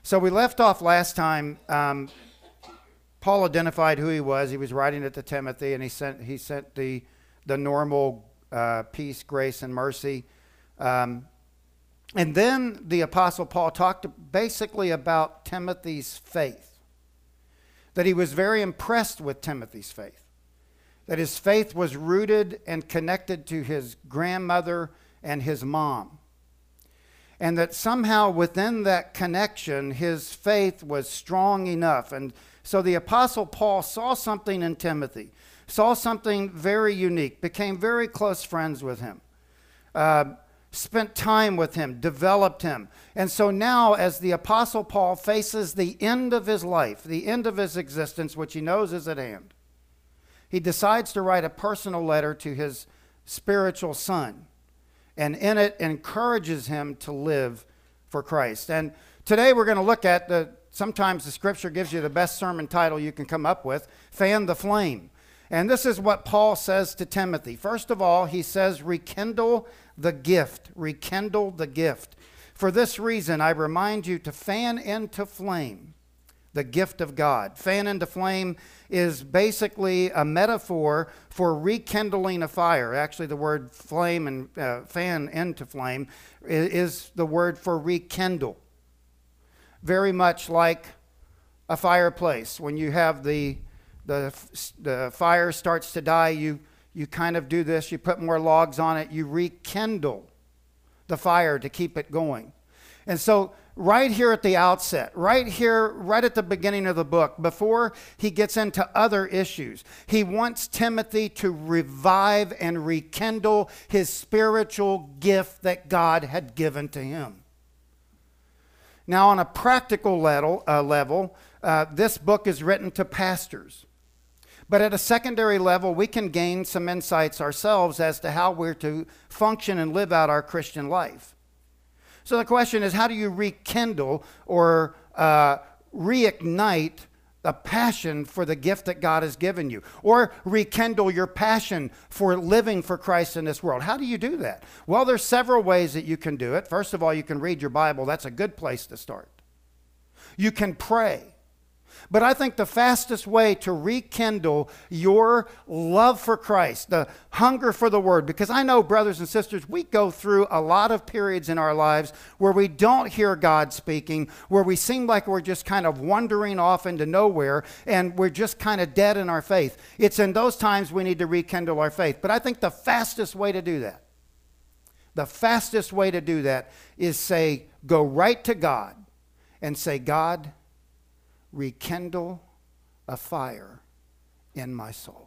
So we left off last time. Paul identified who he was. He was writing it to Timothy, and he sent the normal peace, grace, and mercy. And then the Apostle Paul talked basically about Timothy's faith, that he was very impressed with Timothy's faith, that his faith was rooted and connected to his grandmother and his mom, and that somehow within that connection, his faith was strong enough. And so the Apostle Paul saw something in Timothy, saw something very unique, became very close friends with him, spent time with him, developed him. And so now as the Apostle Paul faces the end of his life, the end of his existence, which he knows is at hand, he decides to write a personal letter to his spiritual son, and in it encourages him to live for Christ. And today we're going to look at sometimes the scripture gives you the best sermon title you can come up with, Fan the Flame. And this is what Paul says to Timothy. First of all, he says, rekindle the gift. Rekindle the gift. For this reason, I remind you to fan into flame the gift of God. Fan into flame is basically a metaphor for rekindling a fire. Actually, the word flame and fan into flame is the word for rekindle. Very much like a fireplace. When you have the fire starts to die, you kind of do this. You put more logs on it. You rekindle the fire to keep it going. And so right here at the outset, right here, right at the beginning of the book, before he gets into other issues, he wants Timothy to revive and rekindle his spiritual gift that God had given to him. Now, on a practical level, this book is written to pastors. But at a secondary level, we can gain some insights ourselves as to how we're to function and live out our Christian life. So the question is, how do you rekindle or reignite a passion for the gift that God has given you? Or rekindle your passion for living for Christ in this world? How do you do that? Well, there's several ways that you can do it. First of all, you can read your Bible. That's a good place to start. You can pray. But I think the fastest way to rekindle your love for Christ, the hunger for the Word, because I know, brothers and sisters, we go through a lot of periods in our lives where we don't hear God speaking, where we seem like we're just kind of wandering off into nowhere, and we're just kind of dead in our faith. It's in those times we need to rekindle our faith. But I think the fastest way to do that, is go right to God and say, God, rekindle a fire in my soul.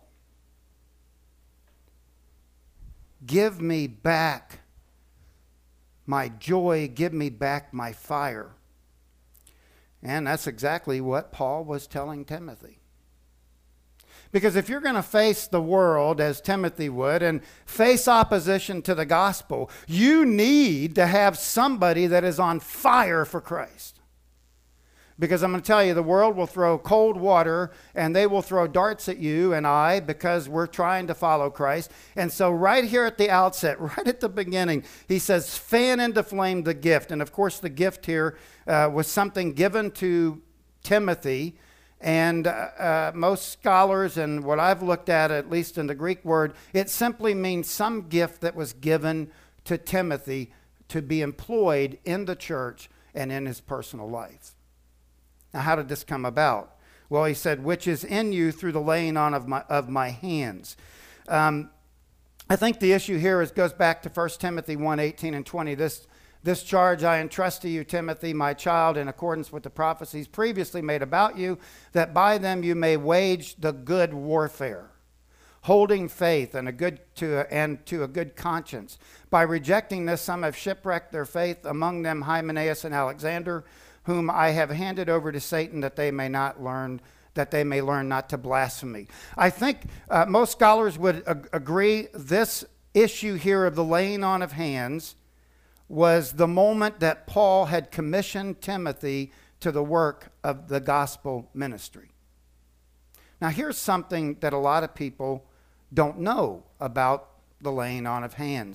Give me back my joy. Give me back my fire. And that's exactly what Paul was telling Timothy. Because if you're going to face the world as Timothy would and face opposition to the gospel, you need to have somebody that is on fire for Christ. Because I'm going to tell you, the world will throw cold water and they will throw darts at you and I because we're trying to follow Christ. And so right here at the outset, right at the beginning, he says, fan into flame the gift. And of course, the gift here was something given to Timothy. And most scholars, and what I've looked at least in the Greek word, it simply means some gift that was given to Timothy to be employed in the church and in his personal life. Now, how did this come about? Well, he said, which is in you through the laying on of my hands. I think the issue here goes back to 1 Timothy 1:18 and 20. This charge I entrust to you, Timothy, my child, in accordance with the prophecies previously made about you, that by them you may wage the good warfare, holding faith and to a good conscience. By rejecting this, some have shipwrecked their faith, among them Hymenaeus and Alexander, whom I have handed over to Satan that they may learn not to blaspheme. I think most scholars would agree this issue here of the laying on of hands was the moment that Paul had commissioned Timothy to the work of the gospel ministry. Now, here's something that a lot of people don't know about the laying on of hands.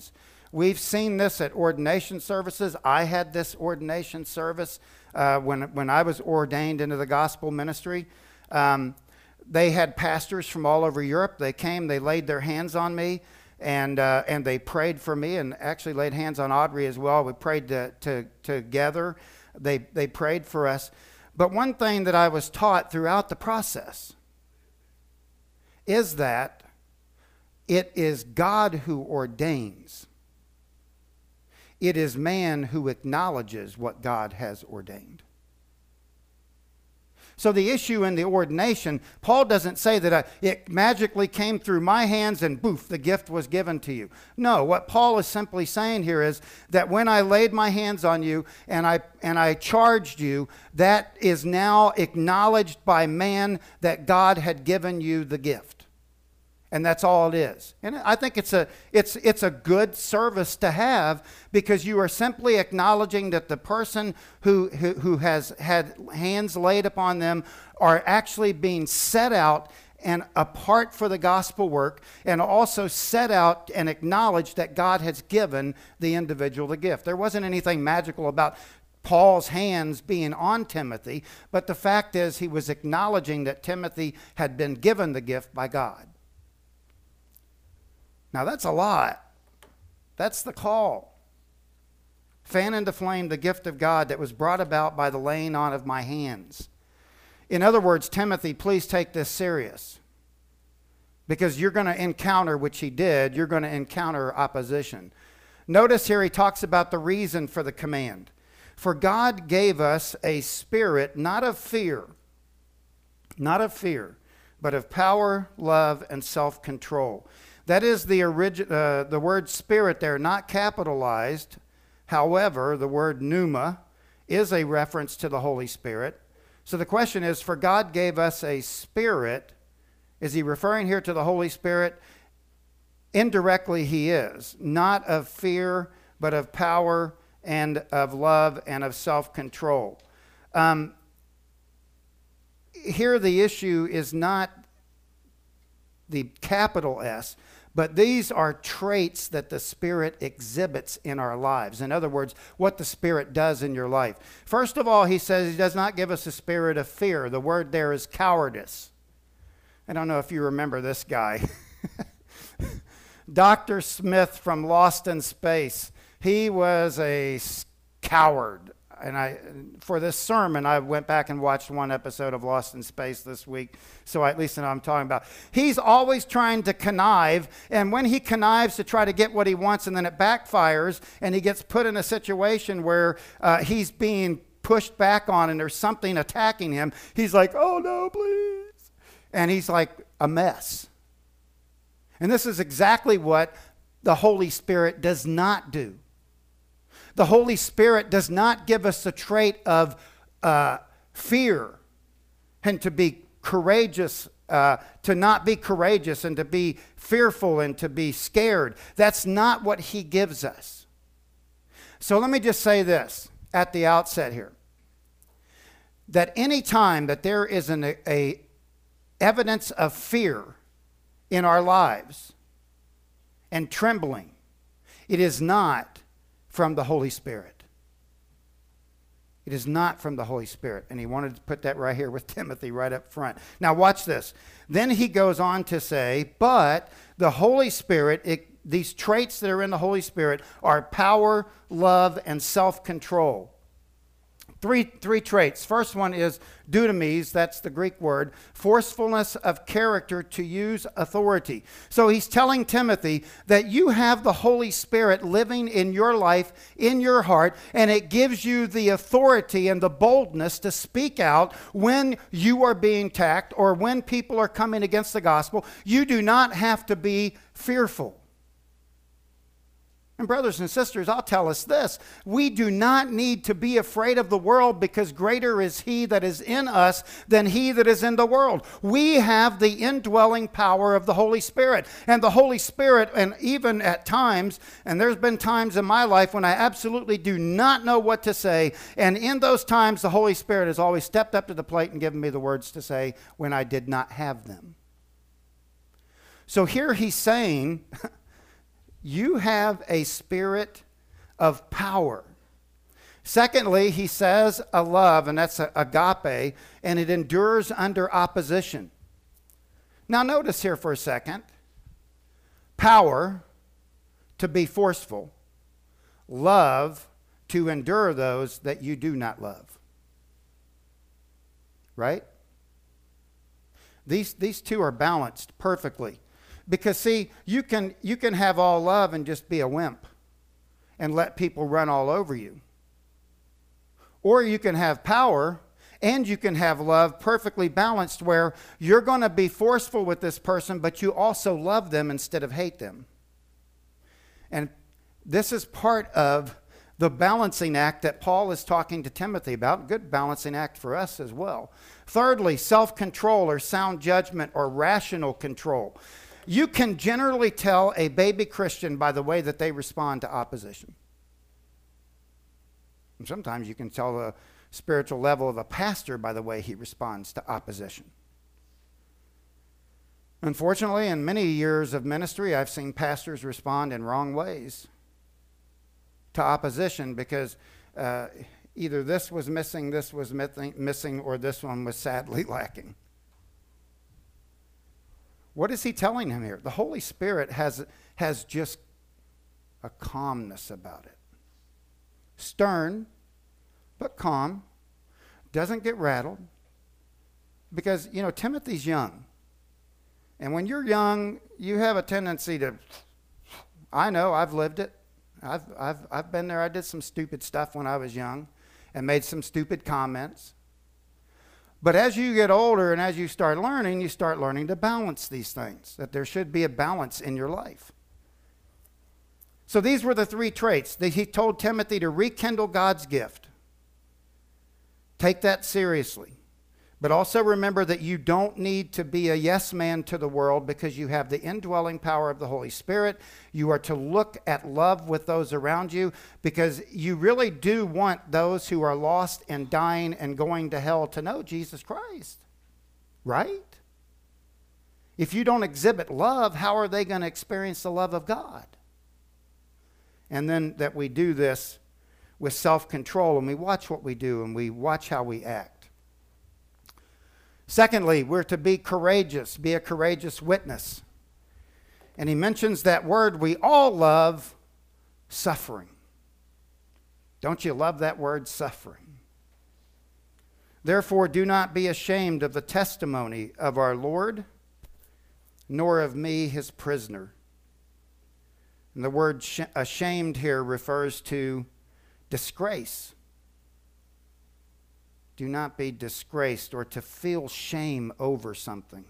We've seen this at ordination services. I had this ordination service when I was ordained into the gospel ministry. They had pastors from all over Europe. They came, they laid their hands on me, and they prayed for me, and actually laid hands on Audrey as well. We prayed together. They prayed for us. But one thing that I was taught throughout the process is that it is God who ordains. It is man who acknowledges what God has ordained. So the issue in the ordination, Paul doesn't say that it magically came through my hands and poof, the gift was given to you. No, what Paul is simply saying here is that when I laid my hands on you and I charged you, that is now acknowledged by man that God had given you the gift. And that's all it is. And I think it's a good service to have, because you are simply acknowledging that the person who has had hands laid upon them are actually being set out and apart for the gospel work, and also set out and acknowledge that God has given the individual the gift. There wasn't anything magical about Paul's hands being on Timothy, but the fact is he was acknowledging that Timothy had been given the gift by God. Now that's a lot. That's the call. Fan into flame the gift of God that was brought about by the laying on of my hands. In other words, Timothy, please take this serious. Because you're going to encounter, which he did, you're going to encounter opposition. Notice here he talks about the reason for the command. For God gave us a spirit not of fear, but of power, love, and self-control. That is the word spirit there, not capitalized. However, the word pneuma is a reference to the Holy Spirit. So the question is, for God gave us a spirit. Is he referring here to the Holy Spirit? Indirectly he is. Not of fear, but of power and of love and of self-control. Here the issue is not the capital S, but these are traits that the Spirit exhibits in our lives. In other words, what the Spirit does in your life. First of all, he says he does not give us a spirit of fear. The word there is cowardice. I don't know if you remember this guy. Dr. Smith from Lost in Space. He was a coward. And for this sermon, I went back and watched one episode of Lost in Space this week, so I at least know what I'm talking about. He's always trying to connive, and when he connives to try to get what he wants, and then it backfires, and he gets put in a situation where he's being pushed back on, and there's something attacking him, he's like, oh no, please. And he's like a mess. And this is exactly what the Holy Spirit does not do. The Holy Spirit does not give us the trait of fear and to be courageous, to not be courageous and to be fearful and to be scared. That's not what he gives us. So let me just say this at the outset here. That any time that there is a evidence of fear in our lives and trembling, it is not from the Holy Spirit. It is not from the Holy Spirit. And he wanted to put that right here with Timothy right up front. Now watch this. Then he goes on to say, but the Holy Spirit, these traits that are in the Holy Spirit are power, love, and self-control. Three traits. First one is dunamis, that's the Greek word, forcefulness of character to use authority. So he's telling Timothy that you have the Holy Spirit living in your life, in your heart, and it gives you the authority and the boldness to speak out when you are being attacked or when people are coming against the gospel. You do not have to be fearful. And brothers and sisters, I'll tell us this. We do not need to be afraid of the world, because greater is he that is in us than he that is in the world. We have the indwelling power of the Holy Spirit. And the Holy Spirit, and even at times, and there's been times in my life when I absolutely do not know what to say, and in those times the Holy Spirit has always stepped up to the plate and given me the words to say when I did not have them. So here he's saying You have a spirit of power. Secondly, he says a love, and that's agape, and it endures under opposition. Now notice here for a second. Power, to be forceful. Love, to endure those that you do not love. Right? These two are balanced perfectly. Because see, you can have all love and just be a wimp and let people run all over you. Or you can have power and you can have love perfectly balanced where you're going to be forceful with this person, but you also love them instead of hate them. And this is part of the balancing act that Paul is talking to Timothy about. Good balancing act for us as well. Thirdly, self-control or sound judgment or rational control. You can generally tell a baby Christian by the way that they respond to opposition. And sometimes you can tell the spiritual level of a pastor by the way he responds to opposition. Unfortunately, in many years of ministry, I've seen pastors respond in wrong ways to opposition because either this was missing, or this one was sadly lacking. What is he telling him here? The Holy Spirit has just a calmness about it. Stern, but calm. Doesn't get rattled. Because, Timothy's young. And when you're young, you have a tendency to, I know, I've lived it. I've been there. I did some stupid stuff when I was young and made some stupid comments. But as you get older and as you start learning to balance these things, that there should be a balance in your life. So these were the three traits that he told Timothy to rekindle God's gift. Take that seriously. But also remember that you don't need to be a yes man to the world because you have the indwelling power of the Holy Spirit. You are to look at love with those around you because you really do want those who are lost and dying and going to hell to know Jesus Christ. Right? If you don't exhibit love, how are they going to experience the love of God? And then that we do this with self-control and we watch what we do and we watch how we act. Secondly, we're to be courageous, be a courageous witness. And he mentions that word we all love, suffering. Don't you love that word, suffering? Therefore, do not be ashamed of the testimony of our Lord, nor of me, his prisoner. And the word ashamed here refers to disgrace. Do not be disgraced or to feel shame over something.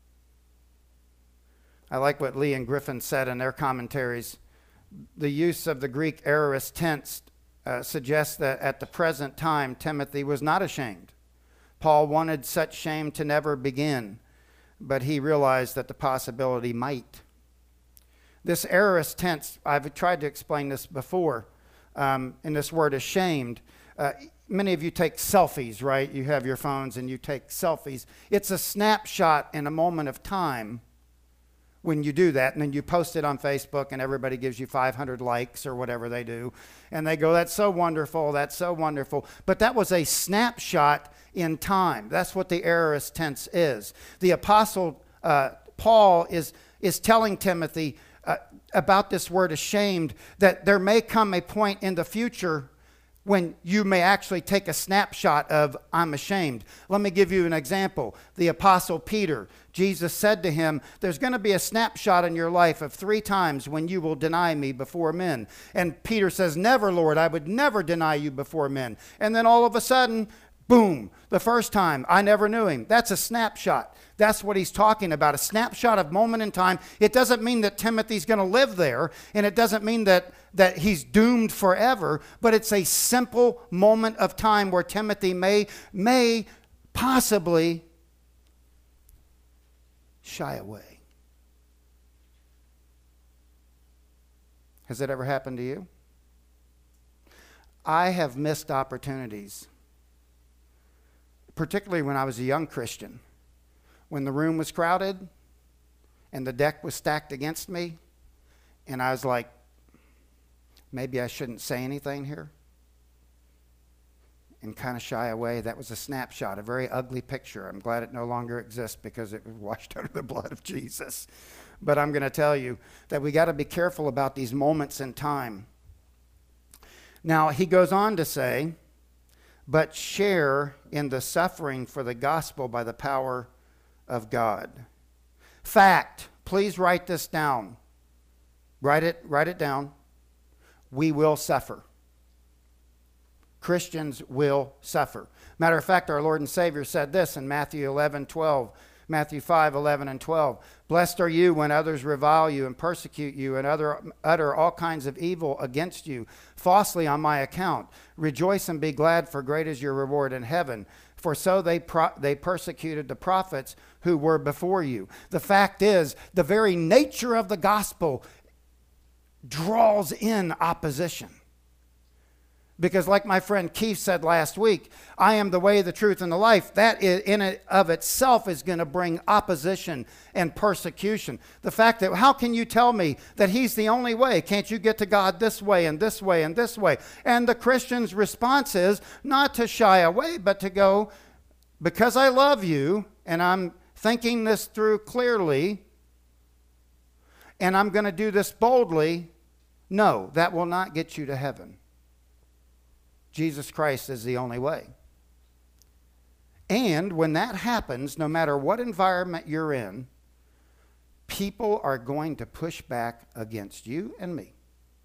I like what Lee and Griffin said in their commentaries. The use of the Greek aorist tense suggests that at the present time, Timothy was not ashamed. Paul wanted such shame to never begin, but he realized that the possibility might. This aorist tense, I've tried to explain this before, in this word ashamed. Many of you take selfies, right? You have your phones and you take selfies. It's a snapshot in a moment of time when you do that, and then you post it on Facebook and everybody gives you 500 likes or whatever they do. And they go, that's so wonderful, that's so wonderful. But that was a snapshot in time. That's what the aorist tense is. The apostle Paul is telling Timothy about this word ashamed, that there may come a point in the future when you may actually take a snapshot of, I'm ashamed. Let me give you an example. The Apostle Peter, Jesus said to him, there's going to be a snapshot in your life of 3 times when you will deny me before men. And Peter says, never, Lord, I would never deny you before men. And then all of a sudden, boom, the first time, I never knew him. That's a snapshot. That's what he's talking about, a snapshot of moment in time. It doesn't mean that Timothy's going to live there, and it doesn't mean that he's doomed forever, but it's a simple moment of time where Timothy may possibly shy away. Has it ever happened to you? I have missed opportunities, particularly when I was a young Christian. When the room was crowded and the deck was stacked against me And I was like, maybe I shouldn't say anything here, and kind of shy away. That was a snapshot, a very ugly picture. I'm glad it no longer exists because it was washed under the blood of Jesus. But I'm going to tell you that we got to be careful about these moments in time. Now, he goes on to say, but share in the suffering for the gospel by the power of God. Fact, please write this down. Write it down. We will suffer. Christians will suffer. Matter of fact, our Lord and Savior said this in Matthew 11:12. Matthew 5:11 and 12. Blessed are you when others revile you and persecute you and utter all kinds of evil against you falsely on my account. Rejoice and be glad, for great is your reward in heaven. For so they persecuted the prophets who were before you. The fact is, the very nature of the gospel draws in opposition. Because like my friend Keith said last week, I am the way, the truth, and the life. That in and of itself is going to bring opposition and persecution. The fact that, how can you tell me that he's the only way? Can't you get to God this way and this way and this way? And the Christian's response is not to shy away, but to go, because I love you, and I'm thinking this through clearly, and I'm going to do this boldly. No, that will not get you to heaven. Jesus Christ is the only way. And when that happens, no matter what environment you're in, people are going to push back against you and me.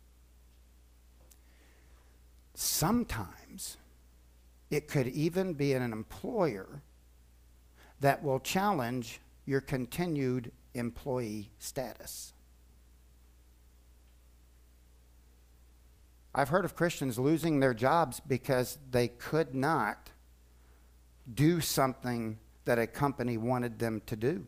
Sometimes it could even be an employer that will challenge your continued employee status. I've heard of Christians losing their jobs because they could not do something that a company wanted them to do.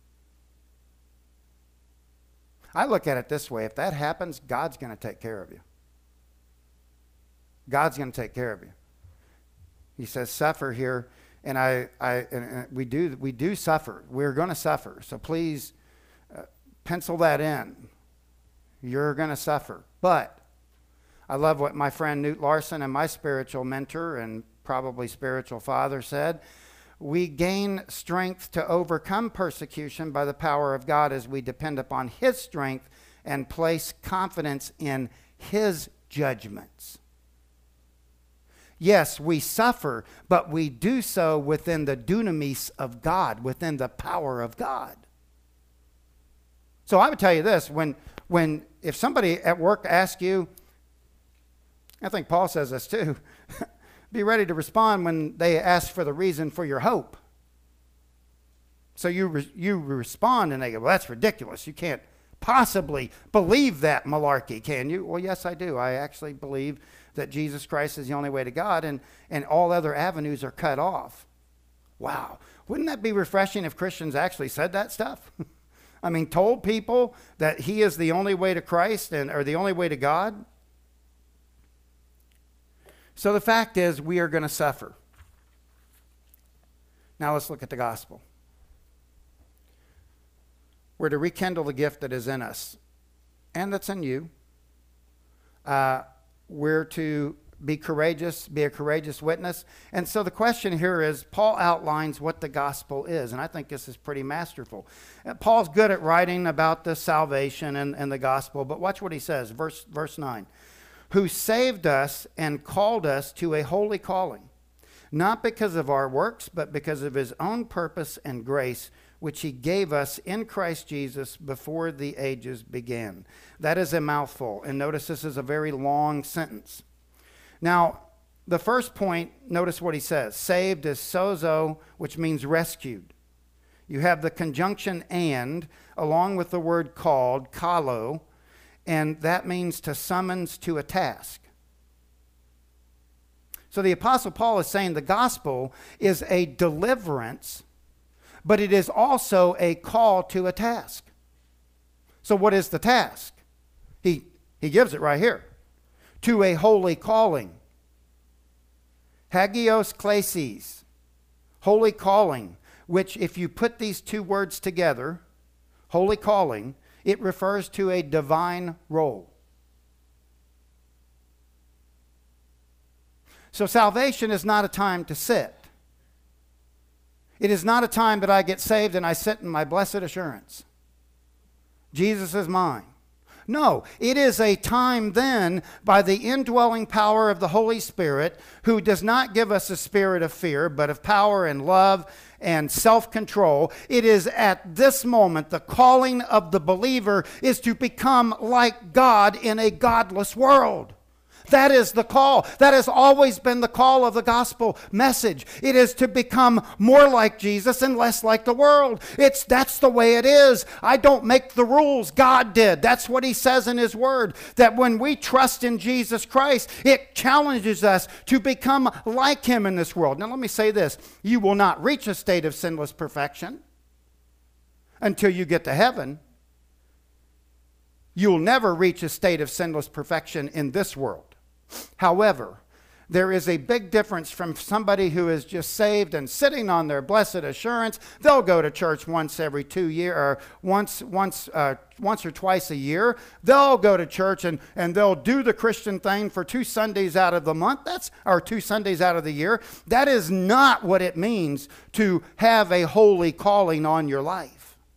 I look at it this way. If that happens, God's going to take care of you. God's going to take care of you. He says, suffer here. And we do suffer. We're going to suffer. So please pencil that in. You're going to suffer. But I love what my friend Newt Larson and my spiritual mentor and probably spiritual father said. We gain strength to overcome persecution by the power of God as we depend upon his strength and place confidence in his judgments. Yes, we suffer, but we do so within the dunamis of God, within the power of God. So I would tell you this, if somebody at work asks you, I think Paul says this too. Be ready to respond when they ask for the reason for your hope. So you respond and they go, well, that's ridiculous. You can't possibly believe that malarkey, can you? Well, yes, I do. I actually believe that Jesus Christ is the only way to God and all other avenues are cut off. Wow. Wouldn't that be refreshing if Christians actually said that stuff? I mean, told people that he is the only way to Christ or the only way to God? So the fact is, we are going to suffer. Now let's look at the gospel. We're to rekindle the gift that is in us and that's in you. We're to be courageous, be a courageous witness. And so the question here is, Paul outlines what the gospel is, and I think this is pretty masterful. Paul's good at writing about the salvation and the gospel, but watch what he says, verse 9. Who saved us and called us to a holy calling, not because of our works, but because of his own purpose and grace, which he gave us in Christ Jesus before the ages began. That is a mouthful, and notice this is a very long sentence. Now, the first point, notice what he says. Saved is sozo, which means rescued. You have the conjunction and, along with the word called, kalo, and that means to summons to a task. So the Apostle Paul is saying the gospel is a deliverance, but it is also a call to a task. So what is the task? He gives it right here. To a holy calling. Hagios klesis. Holy calling, which if you put these two words together, holy calling, It refers to a divine role. So salvation is not a time to sit. It is not a time that I get saved and I sit in my blessed assurance. Jesus is mine. No, it is a time then by the indwelling power of the Holy Spirit, who does not give us a spirit of fear, but of power and love and self-control. It is at this moment the calling of the believer is to become like God in a godless world. That is the call. That has always been the call of the gospel message. It is to become more like Jesus and less like the world. That's the way it is. I don't make the rules. God did. That's what he says in his word, that when we trust in Jesus Christ, it challenges us to become like him in this world. Now let me say this. You will not reach a state of sinless perfection until you get to heaven. You'll never reach a state of sinless perfection in this world. However, there is a big difference from somebody who is just saved and sitting on their blessed assurance. They'll go to church once every 2 years, or once or twice a year. They'll go to church and they'll do the Christian thing for 2 Sundays out of the month. Or 2 Sundays out of the year. That is not what it means to have a holy calling on your life.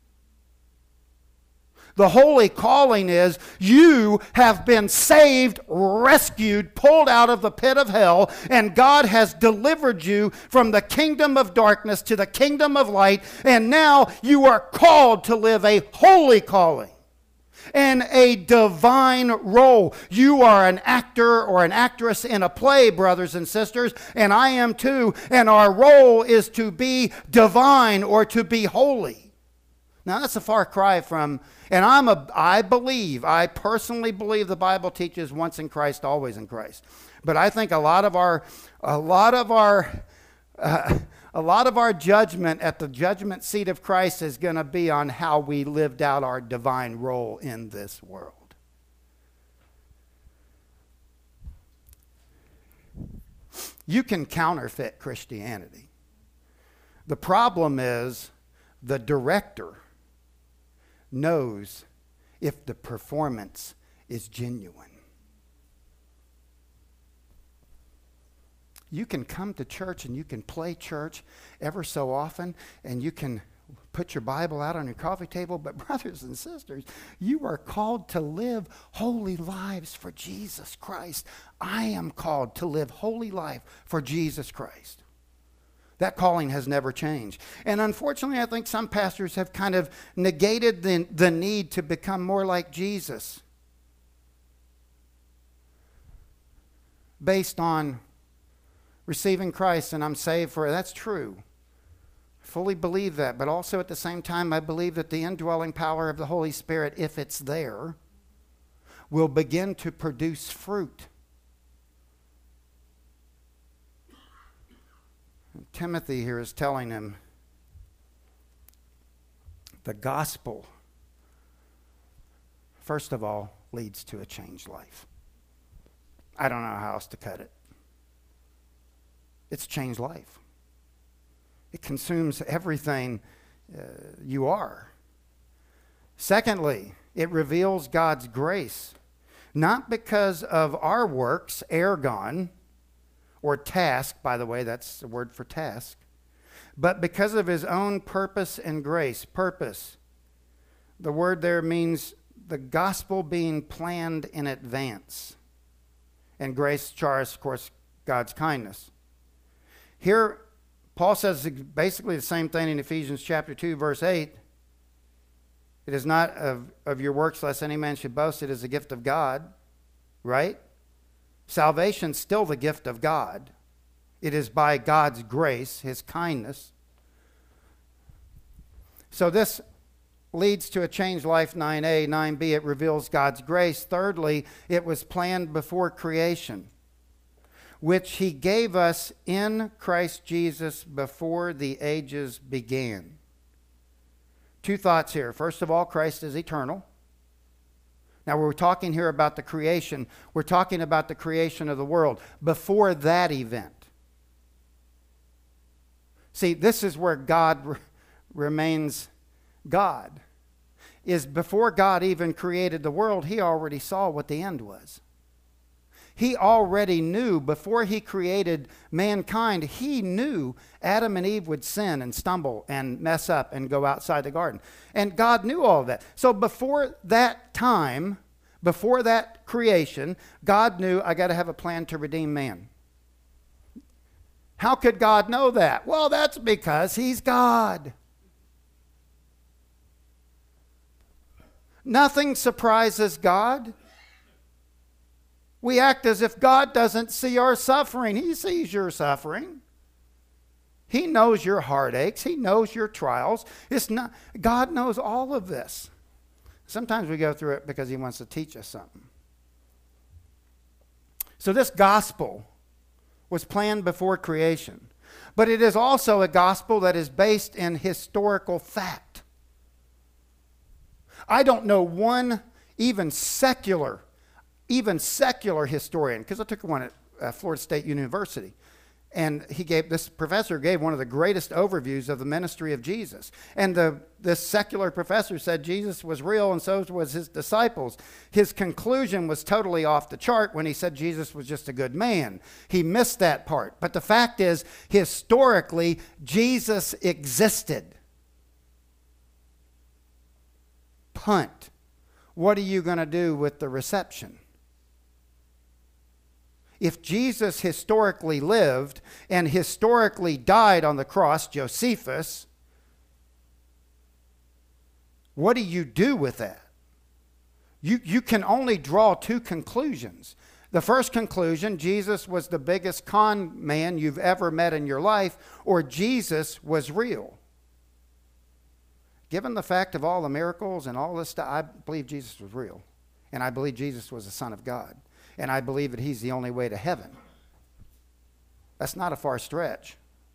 The holy calling is you have been saved, rescued, pulled out of the pit of hell, and God has delivered you from the kingdom of darkness to the kingdom of light, and now you are called to live a holy calling and a divine role. You are an actor or an actress in a play, brothers and sisters, and I am too, and our role is to be divine or to be holy. Now that's a far cry from, and I personally believe the Bible teaches once in Christ, always in Christ. But I think a lot of our judgment at the judgment seat of Christ is going to be on how we lived out our divine role in this world. You can counterfeit Christianity. The problem is the director knows if the performance is genuine. You can come to church and you can play church ever so often, and you can put your Bible out on your coffee table, but brothers and sisters, you are called to live holy lives for Jesus Christ. I am called to live holy life for Jesus Christ. That calling has never changed. And unfortunately, I think some pastors have kind of negated the need to become more like Jesus based on receiving Christ and I'm saved for it. That's true. I fully believe that. But also at the same time, I believe that the indwelling power of the Holy Spirit, if it's there, will begin to produce fruit. Timothy here is telling him the gospel, first of all, leads to a changed life. I don't know how else to cut it. It's changed life. It consumes everything you are. Secondly, it reveals God's grace, not because of our works, ergon, or task, by the way, that's the word for task, but because of his own purpose and grace. Purpose. The word there means the gospel being planned in advance. And grace, charis, of course, God's kindness. Here, Paul says basically the same thing in Ephesians chapter 2, verse 8. It is not of your works, lest any man should boast. It is a gift of God, right? Salvation's still the gift of God. It is by God's grace, his kindness. So this leads to a changed life, 9a. 9b, it reveals God's grace. Thirdly, it was planned before creation, which he gave us in Christ Jesus before the ages began. Two thoughts here. First of all, Christ is eternal. Now, we're talking here about the creation. We're talking about the creation of the world before that event. See, this is where God remains God. is before God even created the world, he already saw what the end was. He already knew before he created mankind, he knew Adam and Eve would sin and stumble and mess up and go outside the garden. And God knew all of that. So before that time, before that creation, God knew, I got to have a plan to redeem man. How could God know that? Well, that's because he's God. Nothing surprises God. We act as if God doesn't see our suffering. He sees your suffering. He knows your heartaches. He knows your trials. God knows all of this. Sometimes we go through it because he wants to teach us something. So this gospel was planned before creation. But it is also a gospel that is based in historical fact. I don't know one even secular historian, because I took one at Florida State University, and this professor gave one of the greatest overviews of the ministry of Jesus. And this secular professor said Jesus was real, and so was his disciples. His conclusion was totally off the chart when he said Jesus was just a good man. He missed that part. But the fact is, historically, Jesus existed. Punt. What are you going to do with the reception? If Jesus historically lived and historically died on the cross, Josephus, what do you do with that? You can only draw two conclusions. The first conclusion, Jesus was the biggest con man you've ever met in your life, or Jesus was real. Given the fact of all the miracles and all this stuff, I believe Jesus was real. And I believe Jesus was the Son of God. And I believe that he's the only way to heaven. That's not a far stretch.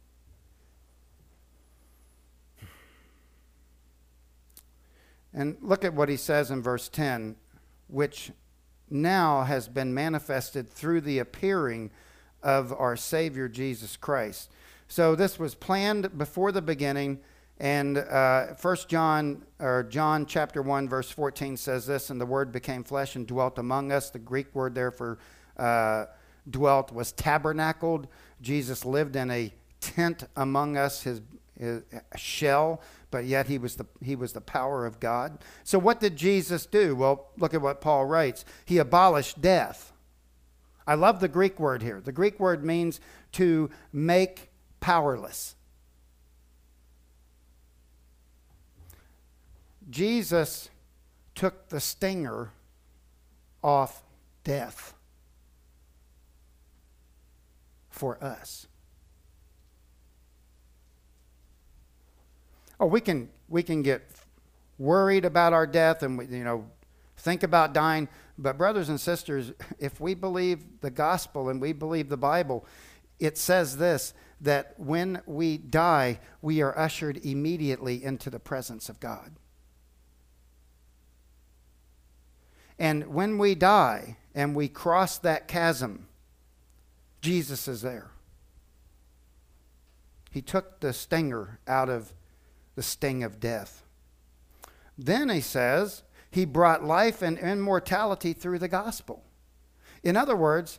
And look at what he says in verse 10, which now has been manifested through the appearing of our Savior Jesus Christ. So this was planned before the beginning. And John chapter 1, verse 14 says this, and the Word became flesh and dwelt among us. The Greek word there for dwelt was tabernacled. Jesus lived in a tent among us, his shell, but yet he was the power of God. So what did Jesus do? Well, look at what Paul writes. He abolished death. I love the Greek word here. The Greek word means to make powerless. Jesus took the stinger off death for us. Oh, we can get worried about our death and think about dying, but brothers and sisters, if we believe the gospel and we believe the Bible, it says this, that when we die, we are ushered immediately into the presence of God. And when we die and we cross that chasm, Jesus is there. He took the stinger out of the sting of death. Then he says, he brought life and immortality through the gospel. In other words,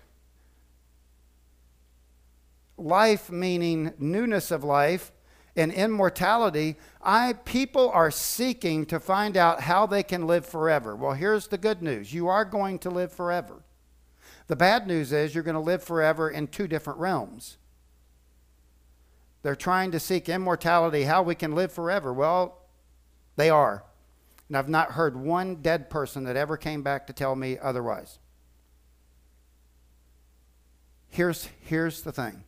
life meaning newness of life, and immortality, people are seeking to find out how they can live forever. Well, here's the good news. You are going to live forever. The bad news is you're going to live forever in two different realms. They're trying to seek immortality, how we can live forever. Well, they are. And I've not heard one dead person that ever came back to tell me otherwise. Here's the thing.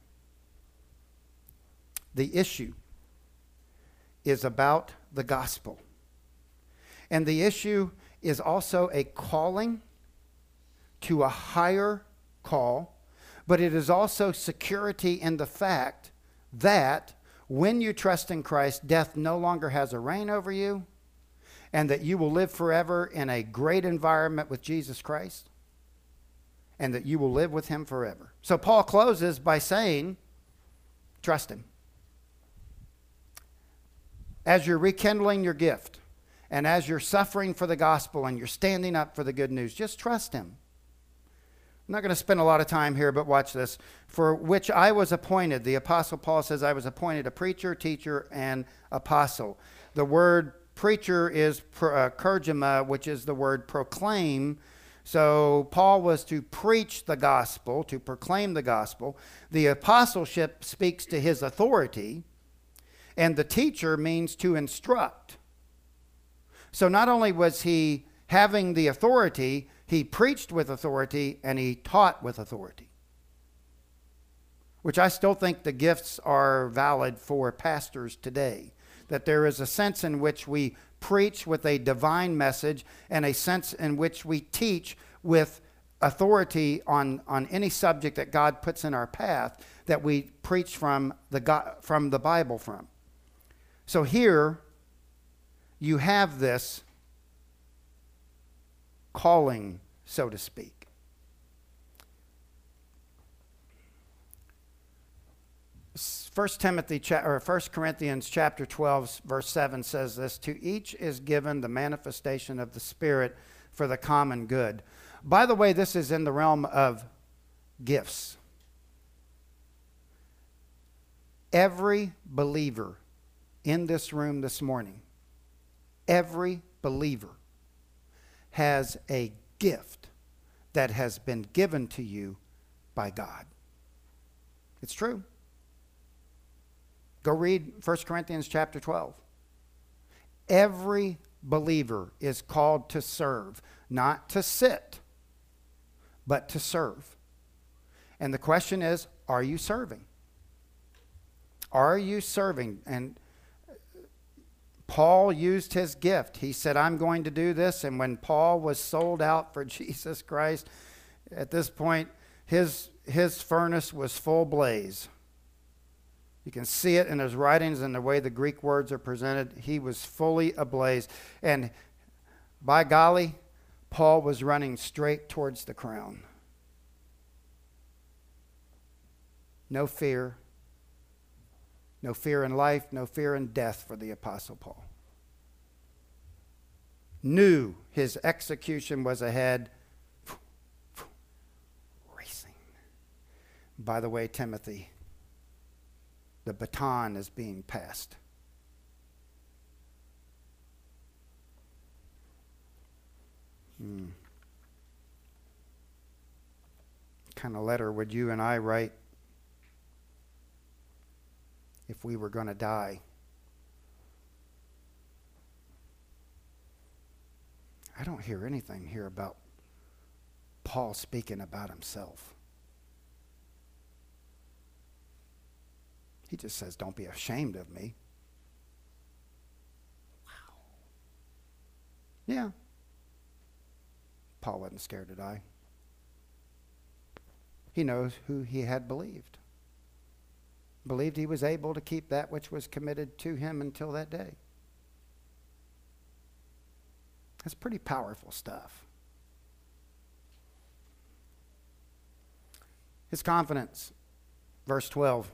The issue is about the gospel. And the issue is also a calling to a higher call, but it is also security in the fact that when you trust in Christ, death no longer has a reign over you, and that you will live forever in a great environment with Jesus Christ, and that you will live with him forever. So Paul closes by saying, trust him. As you're rekindling your gift, And as you're suffering for the gospel and you're standing up for the good news, just trust him. I'm not going to spend a lot of time here, but watch this. For which I was appointed. The Apostle Paul says, I was appointed a preacher, teacher, and apostle. The word preacher is kerygma, which is the word proclaim. So Paul was to preach the gospel, to proclaim the gospel. The apostleship speaks to his authority, and the teacher means to instruct. So not only was he having the authority, he preached with authority and he taught with authority. Which I still think the gifts are valid for pastors today. That there is a sense in which we preach with a divine message and a sense in which we teach with authority on any subject that God puts in our path that we preach from the Bible from. So here you have this calling, so to speak. 1 Corinthians chapter 12, verse 7 says this, to each is given the manifestation of the Spirit for the common good. By the way, this is in the realm of gifts. Every believer in this room this morning, every believer has a gift that has been given to you by God. It's true. Go read 1 Corinthians chapter 12. Every believer is called to serve, not to sit, but to serve. And the question is, are you serving? Are you serving? And Paul used his gift. He said, I'm going to do this. And when Paul was sold out for Jesus Christ, at this point, his furnace was full blaze. You can see it in his writings and the way the Greek words are presented. He was fully ablaze. And by golly, Paul was running straight towards the crown. No fear. No fear in life, no fear in death for the Apostle Paul. Knew his execution was ahead. Racing. By the way, Timothy, the baton is being passed. What kind of letter would you and I write if we were going to die? I don't hear anything here about Paul speaking about himself. He just says, don't be ashamed of me. Wow. Yeah. Paul wasn't scared to die. He knows who he had believed. Believed he was able to keep that which was committed to him until that day. That's pretty powerful stuff. His confidence, verse 12.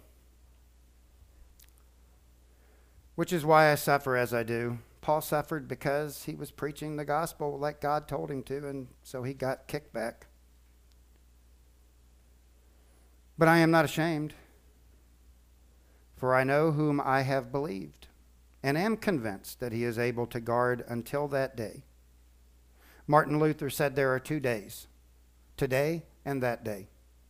Which is why I suffer as I do. Paul suffered because he was preaching the gospel like God told him to, and so he got kickback. But I am not ashamed, for I know whom I have believed, and am convinced that he is able to guard until that day. Martin Luther said there are 2 days, today and that day.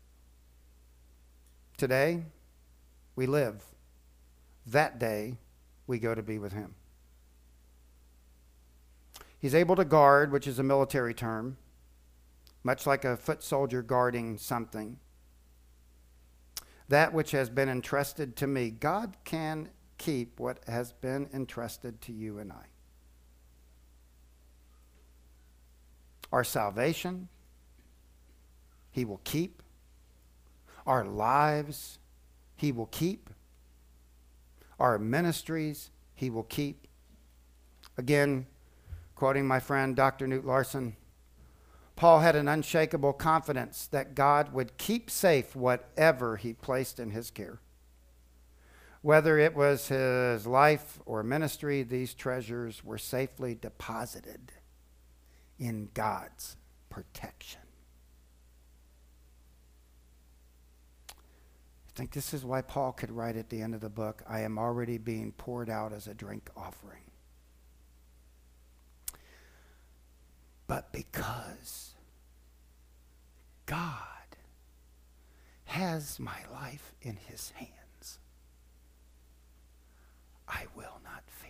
Today, we live. That day, we go to be with him. He's able to guard, which is a military term, much like a foot soldier guarding something. That which has been entrusted to me. God can keep what has been entrusted to you and I. Our salvation, he will keep. Our lives, he will keep. Our ministries, he will keep. Again, quoting my friend Dr. Newt Larson, Paul had an unshakable confidence that God would keep safe whatever he placed in his care. Whether it was his life or ministry, these treasures were safely deposited in God's protection. I think this is why Paul could write at the end of the book, I am already being poured out as a drink offering. But because God has my life in his hands, I will not fear.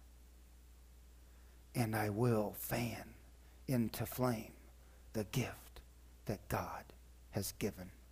And I will fan into flame the gift that God has given